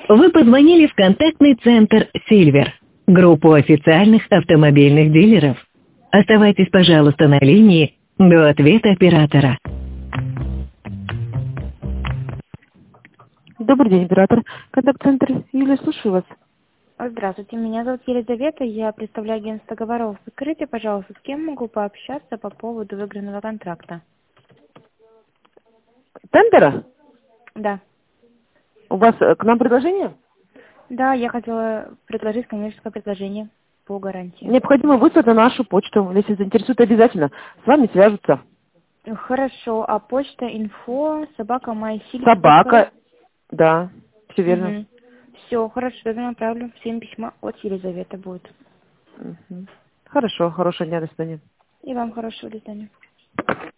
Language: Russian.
Вы позвонили в контактный центр «Сильвер», группу официальных автомобильных дилеров. Оставайтесь, пожалуйста, на линии до ответа оператора. Добрый день, оператор. Контакт-центр Юлия, слушаю вас. Здравствуйте, меня зовут Елизавета, я представляю агентство договоров. Скажите, пожалуйста, с кем могу пообщаться по поводу выигранного контракта? Тендера? Да. У вас к нам предложение? Да, я хотела предложить коммерческое предложение по гарантии. Необходимо выслать на нашу почту. Если заинтересует, обязательно с вами свяжутся. Хорошо, а почта info @mysilver.ru. Собака. Да, все верно. Угу. Все, хорошо, я направлю. Всем письма от Елизаветы будет. Угу. Хорошо, хорошего дня, до свидания. И вам хорошего, до свидания.